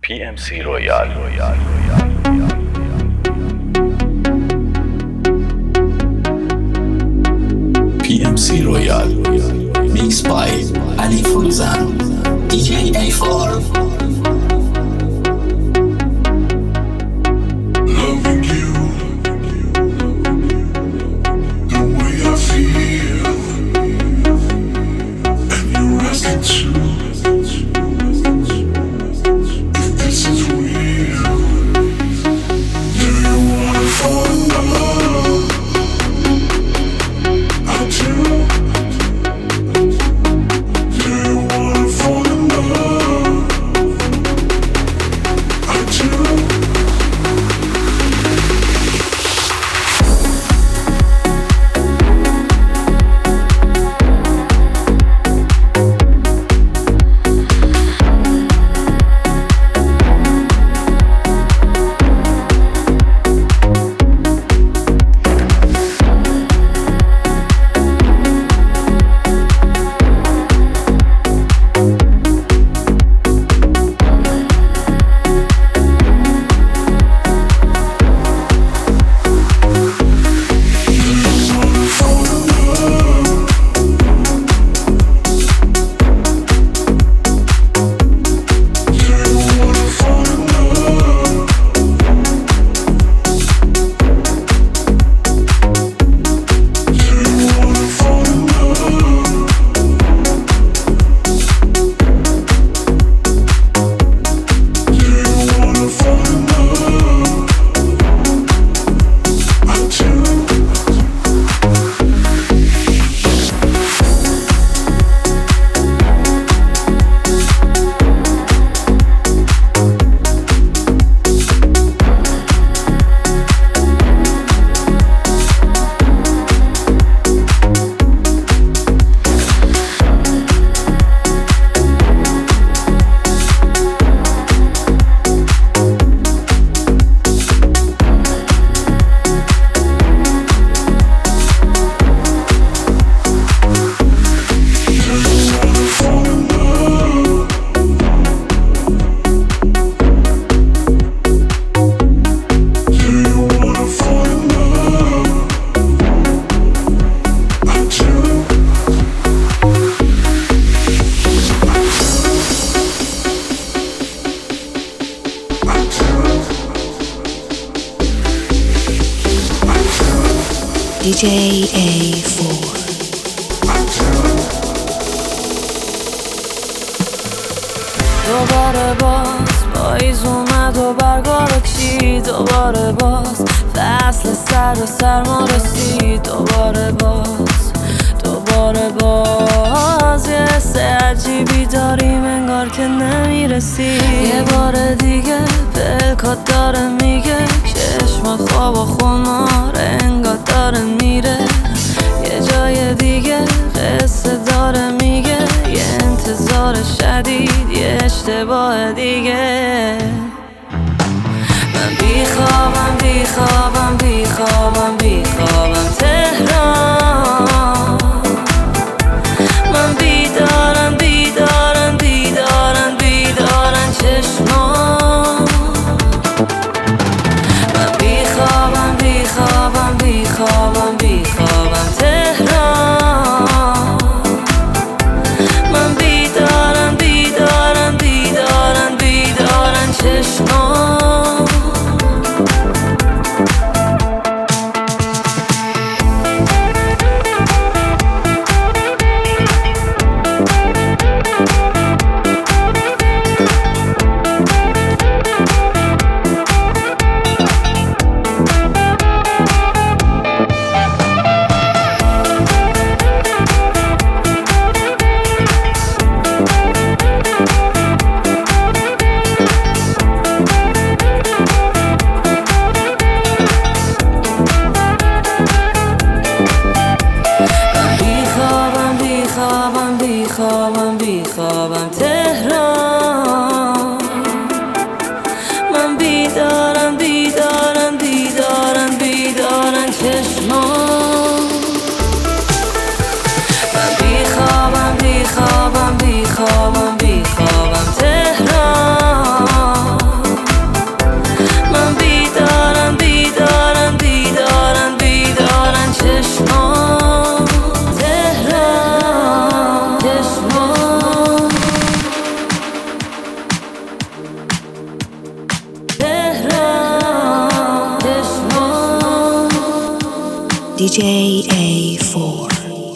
PMC رویال. PMC رویال Mixed by Ali Frozen DJ A4. Loving you the way I feel, and you're asking too if this is real. Do you wanna fall in love? I do. Do you wanna fall in love? I do. DJ A4. دوباره باز پاییز اومد و برگا رو کشید، دوباره باز فصل سرد و سرما رسید، دوباره یه حس عجیبی داریم انگار که نمیرسی. یه بار دیگه پلکات داره میگه چشمات خواب و خمار انگار داره میره، یه جای دیگه قصه داره میگه یه انتظار شدید یه اشتباه دیگه. من بیخوابم تهران، من بیدارن چشمان. من بیخوابم تهران، من بیدارن چشمان. DJ A4.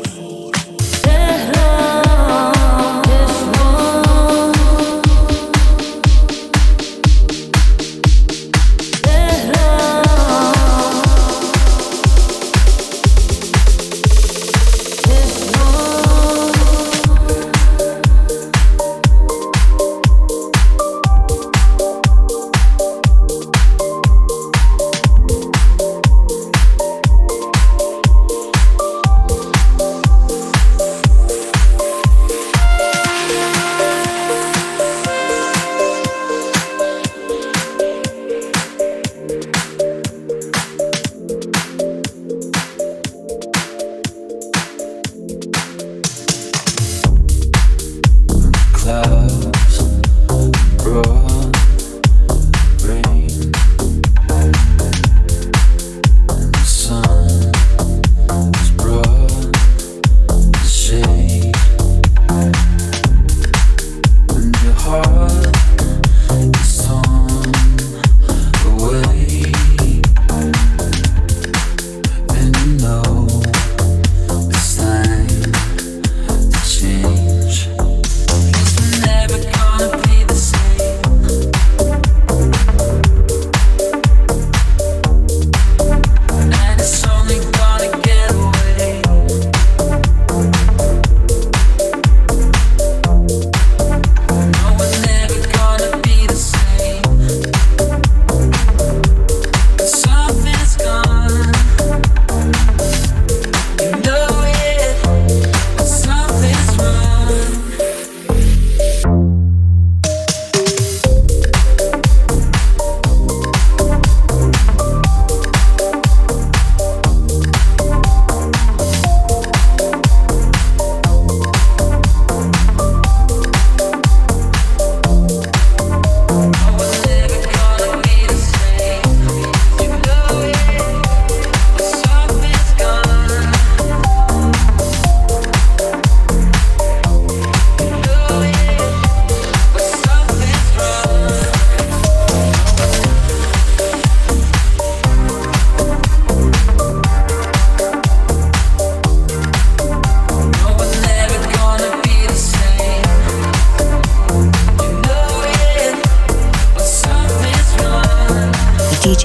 DJ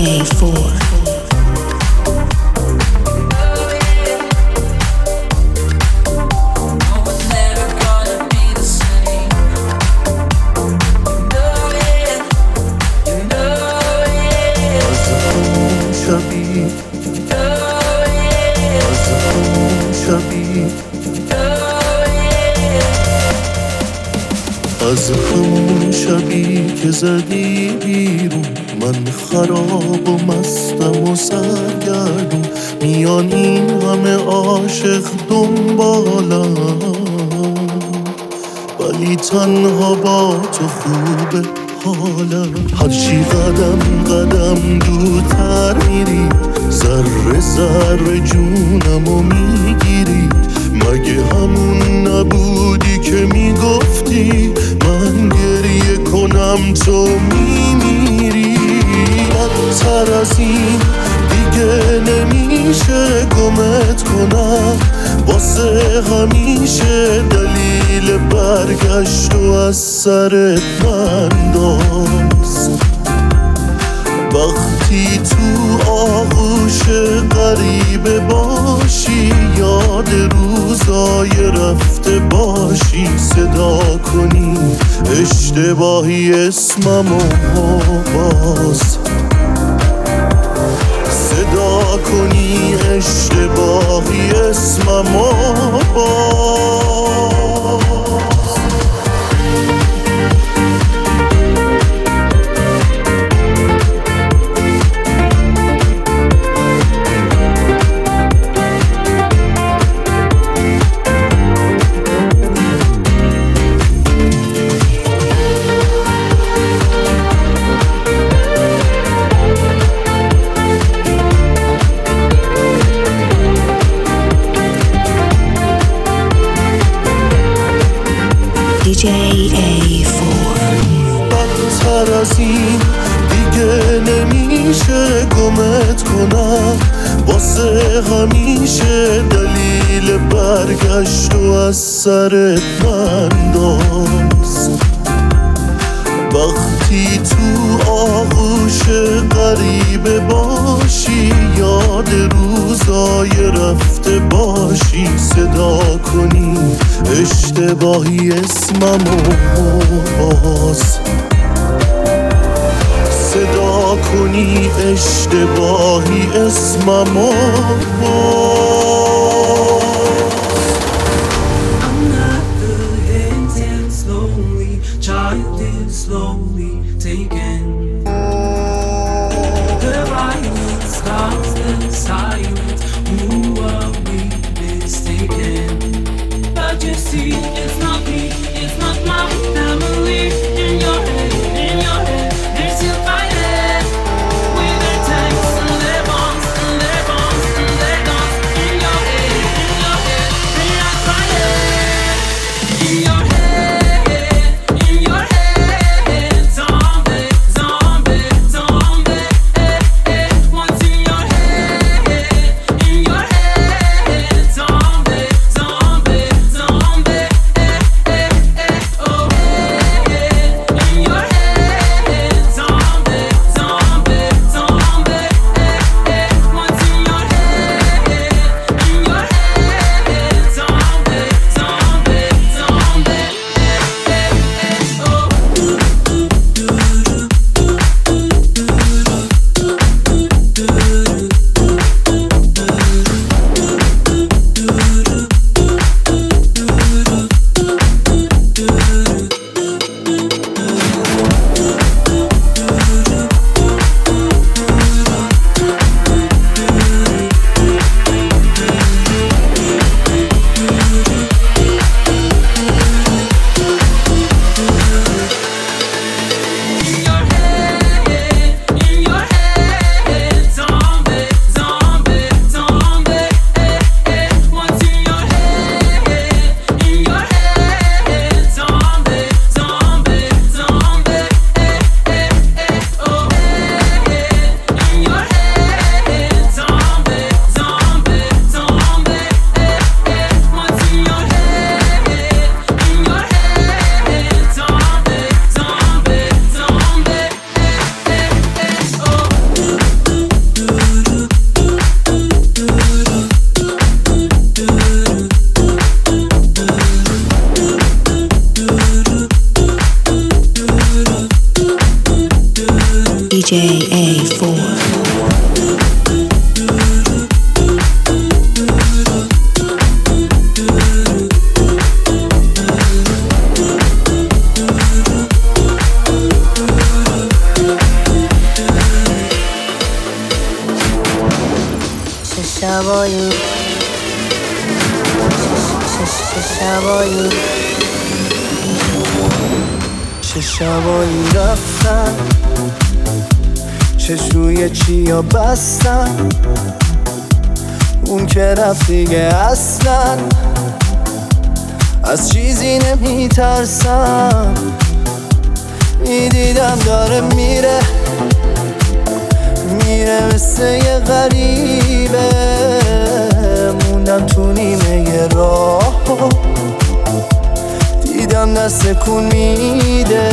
A4. از همون شبی که زدی بیرون من خراب و مستم و سرگردون میان این همه عاشق دنبالم ولی تنها با تو خوبه حالم هرچی قدم قدم دورتر میری ذره ذره جونمو میگیری مگه همون نبودی که میگفتی من گریه کنم تو میمیری بدتر از این دیگه نمیشه گمت کنم واسه همیشه دلیل برگشت و از سرت بنداز وقتی تو آغوش غریبه باشی یاد روزای رفته باشی صدا کنی اشتباهی اسممو باز صدا کنی اشتباهی اسممو باز DJ A4. بدتر از این دیگه نمیشه گمت کنم واسه همیشه دلیل برگشت و از سرت بنداز. وقتی تو آغوش غریبه باشی یاد روزای رفته باشی، صدا کنی اشتباهی اسممو باز، صدا کنی اشتباهی اسممو باز. I'm not the hands and slowly, child is slowly taken. The violence stops the silence. Who are we mistaken? But you see, it's not me, it's not my family. In your head, they're still fighting with their tanks and their bombs and their bombs and their guns. In your head, they are crying. In your head, zombie, zombie, zombie. What's in your head? In your head, zombie, zombie, zombie. Oh, in your head, zombie, zombie, zombie. What's in your head? In your head, zombie, zombie, zombie. DJ A4. چه شبایی رفتن، چشوی چیا بستن، اون که رفت دیگه اصلا از چیزی نمی ترسم. میدیدم داره میره مثل یه غریبه، موندم تو نیمه راه، دیدم دست کن میده.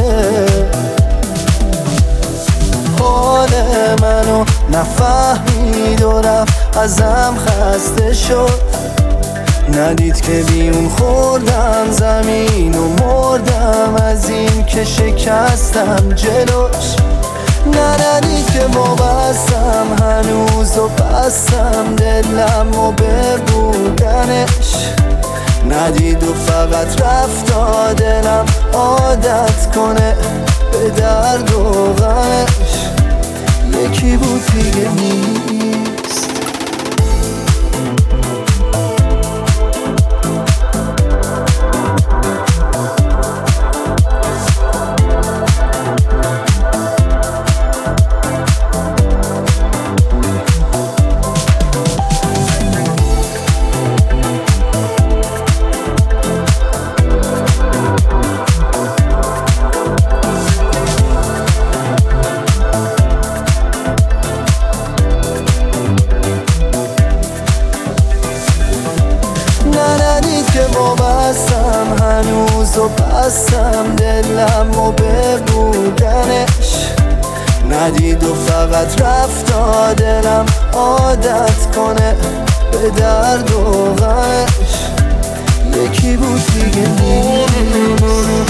حال منو نفهمید و رفت ازم خسته شد، ندید که بیون خوردم زمین و مردم از این که شکستم جلوش. ندید که وابستم هنوز و بستم دلم و به بودنش، ندید و فقط رفت تا دلم عادت کنه به درد و غمش. یکی بود دیگه نیست. ندید و فقط رفت تا دلم عادت کنه به درد و غمش. یکی بود دیگه نیست.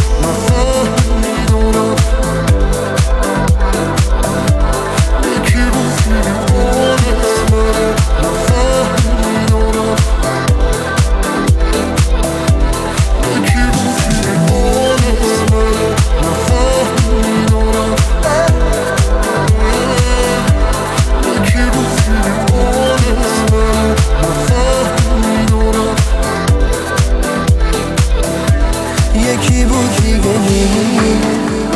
یکی بود دیگه نیست.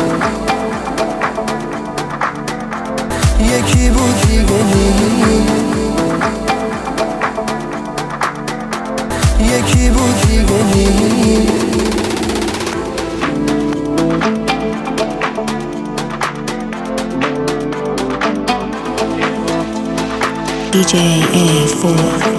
یکی بود دیگه نیست. یکی بود دیگه نیست. DJ A4.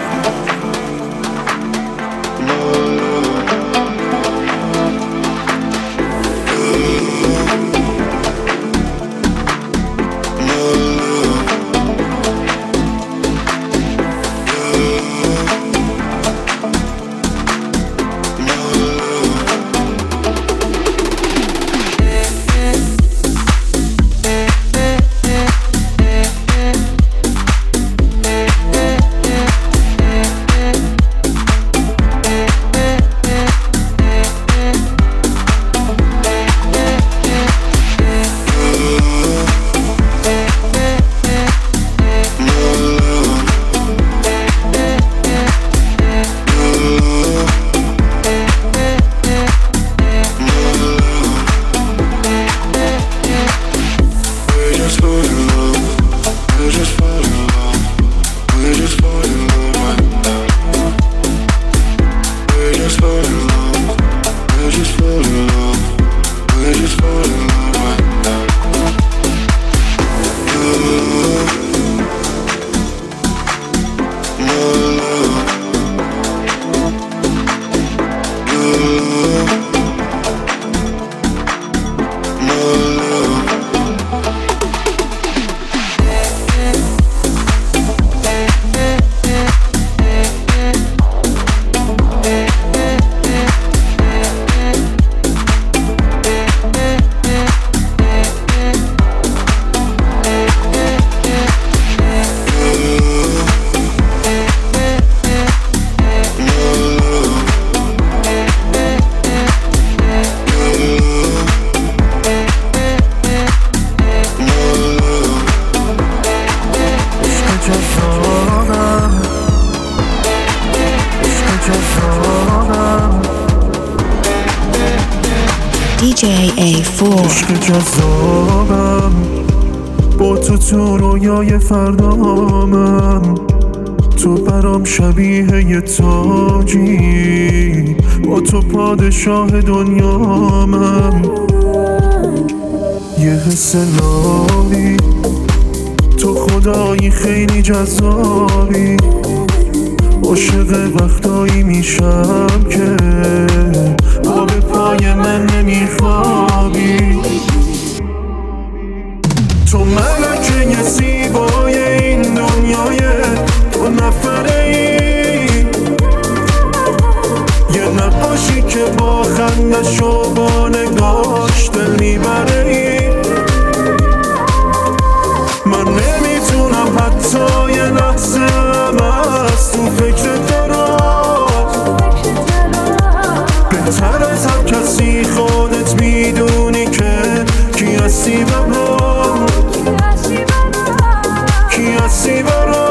DJ A4. عشق جذابم با تو رویای فردامم. تو برام شبیه یه تاجی، با تو پادشاه دنیامم. یه حس نابی، تو خدایی خیلی جذابی. عاشق وقتایی میشم که آب پای من نمیخوابی. تو ملکه زیبای این دنیای، تو نفره ای، یه نقاشی که با خندش و با نگاش دل میبره ای. من نمیتونم حتی یه لحظه هم از تو فکر دارم. بهتر از هر کسی خودت میدونی که کی هستی برام، کی هستی برام.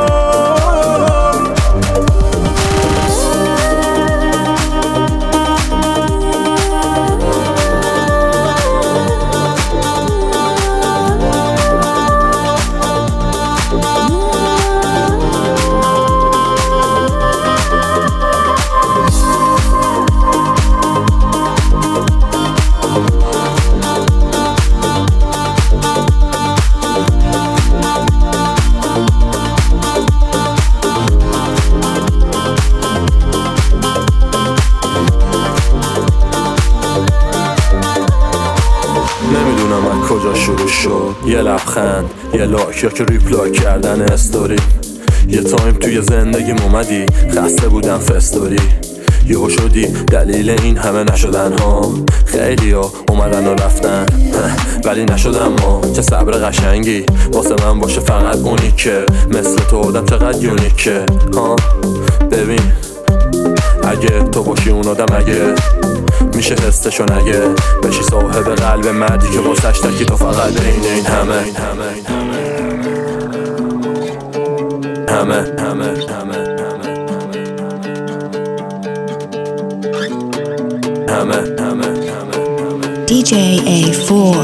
شروع شد. یه لبخند، یه لایک یا که ریپلای کردن استوری. یه تایم توی زندگیم اومدی، خسته بودم فستوری. یهو شدی دلیل این همه نشدن ها. خیلی ها اومدن و رفتن ولی نشدم ما. چه صبر قشنگی واسه من باشه فقط اونی که مثل تو آدم چقدر یونیکه ها. ببین اگه تو باشی اون آدم، اگه میشه حسشو نگه بشی صاحب قلب مردی که واسش تکی تو فقط بین این همه همه همه همه DJ A4.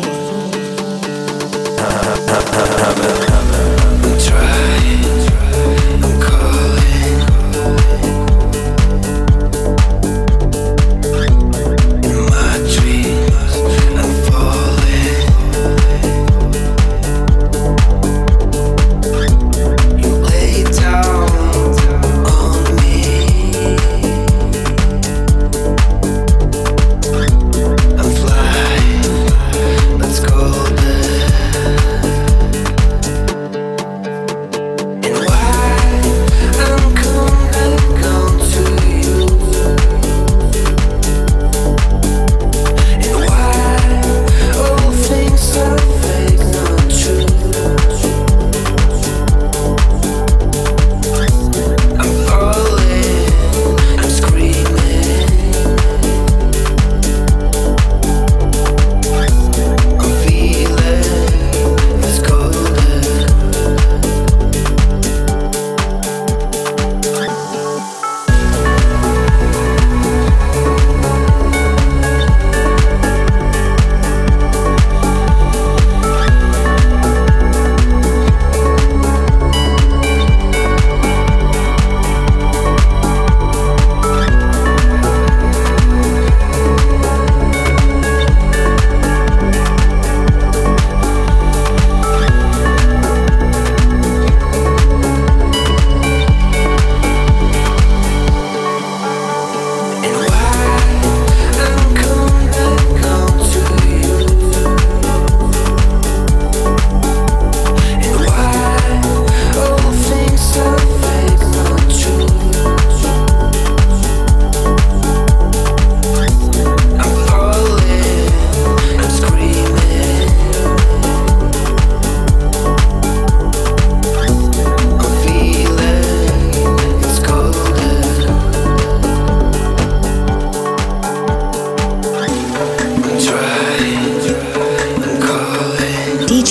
DJ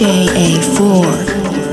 A4.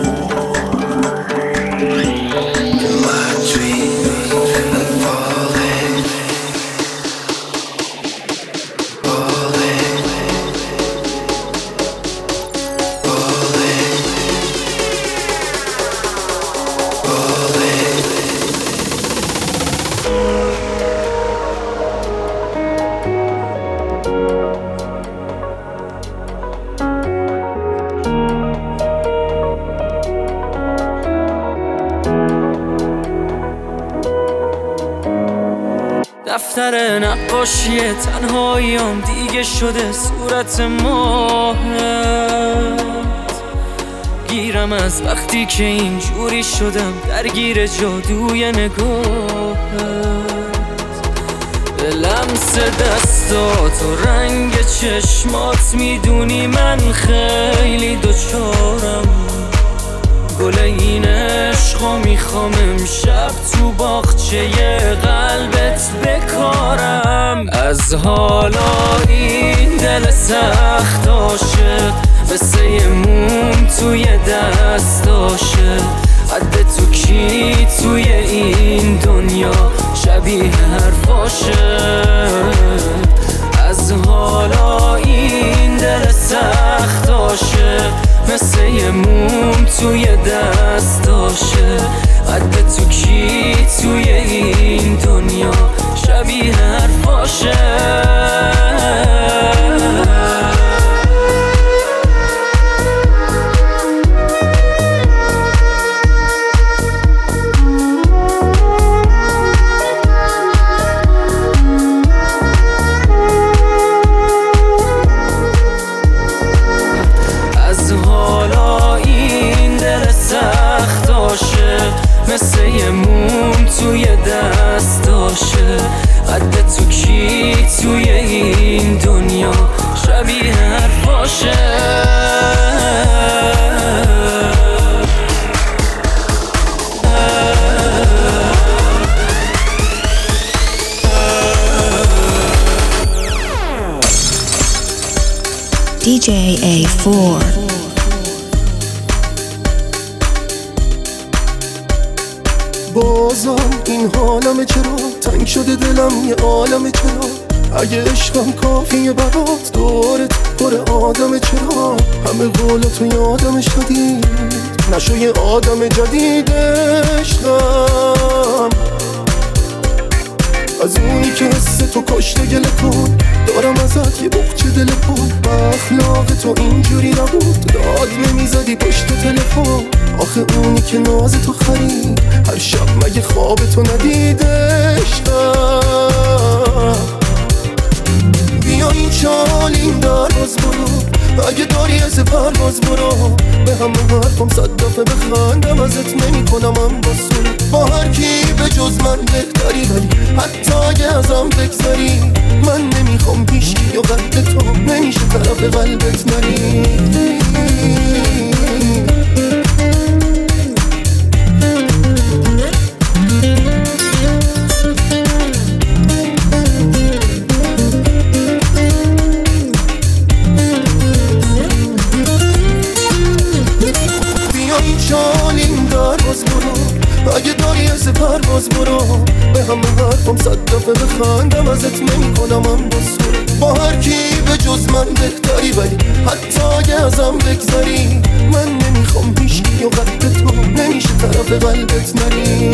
دفتر نقاشی تنهاییام دیگه شده صورت ماهت. گیرم از وقتی که اینجوری شدم درگیر جادوی نگاهت. به لمس دستات و رنگ چشمات میدونی من خیلی دوچارم. گل این عشقا میخوام امشب تو باغچه قلبت بکارم. از حالا این دل سخت عاشق مثل یه موم توی دستاشه. قد تو کی توی این دنیا شبیه حرفاشه. از حالا این دل سخت عاشق مثل یه موم توی دستاشه. قد تو کی توی این دنیا شبیه حرفاشه. DJ A4. بازم این حالم چرا تنگ شده دلم یه عالم چرا اگه عشقم کافیه برات دورت پر آدم چرا همه قولاتو یادم شدید نشو یه آدم جدید عشقم از اونی که حس تو کشته گله کن دارم ازت یه بخچه دل کن اخلاق تو اینجوری نبود داد نمیزدی پشت تلفن آخه اونی که ناز تو خرید هر شب مگه خواب تو ندید عشقم بیا این چالیم در باز برو اگه داری از پرواز برو به همه حرفم 100 دفعه بخندم ازت نمی کنم من بسون با هر کی به جز من بهتری ولی حتی اگه ازم بگذری من نمیخوام پیشی یا قد تو نمیشه طرف قلبت نری اگه داری از پرواز برو به همه حرفم 100 دفعه بخندم ازت نمی کنم من بسون با هر کی به جز من بهتری ولی حتی اگه ازم بگذری من نمیخوام هیچکی یا قد تو نمیشه طرف قلبت نری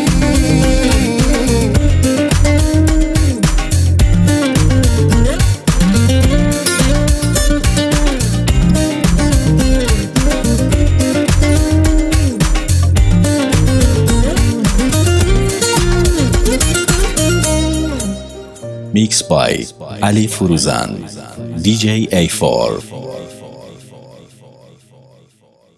Mixed by Ali Furuzan, DJ A4.